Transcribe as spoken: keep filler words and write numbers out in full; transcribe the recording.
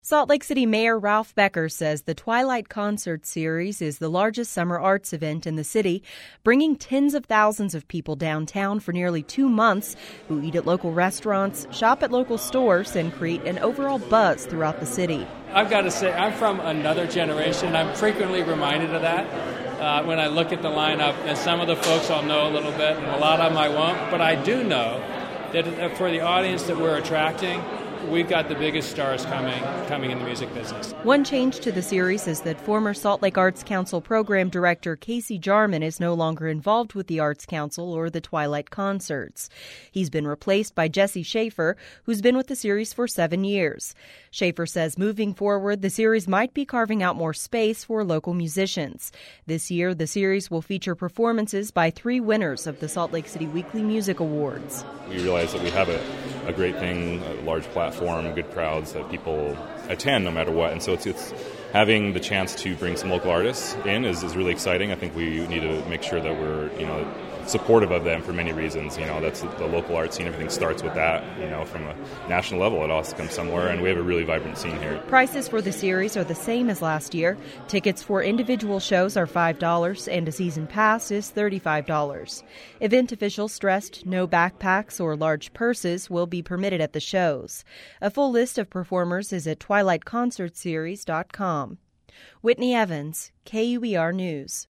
Salt Lake City Mayor Ralph Becker says the Twilight Concert Series is the largest summer arts event in the city, bringing tens of thousands of people downtown for nearly two months who eat at local restaurants, shop at local stores, and create an overall buzz throughout the city. I've got to say, I'm from another generation. I'm frequently reminded of that uh, when I look at the lineup, and some of the folks I'll know a little bit, and a lot of them I won't, but I do know that for the audience that we're attracting, we've got the biggest stars coming coming in the music business. One change to the series is that former Salt Lake Arts Council program director Casey Jarman is no longer involved with the Arts Council or the Twilight Concerts. He's been replaced by Jesse Schaefer, who's been with the series for seven years. Schaefer says moving forward, the series might be carving out more space for local musicians. This year, the series will feature performances by three winners of the Salt Lake City Weekly Music Awards. We realize that we have a, a great thing, a large platform, good crowds that people attend no matter what. And so it's, it's having the chance to bring some local artists in is, is really exciting. I think we need to make sure that we're, you know, supportive of them for many reasons. You know, that's the local art scene. Everything starts with that. You know, from a national level, it also comes somewhere, and we have a really vibrant scene here. Prices for the series are the same as last year. Tickets for individual shows are five dollars, and a season pass is thirty-five dollars. Event officials stressed no backpacks or large purses will be permitted at the shows. A full list of performers is at twilight concert series dot com. Whitney Evans, K U E R News.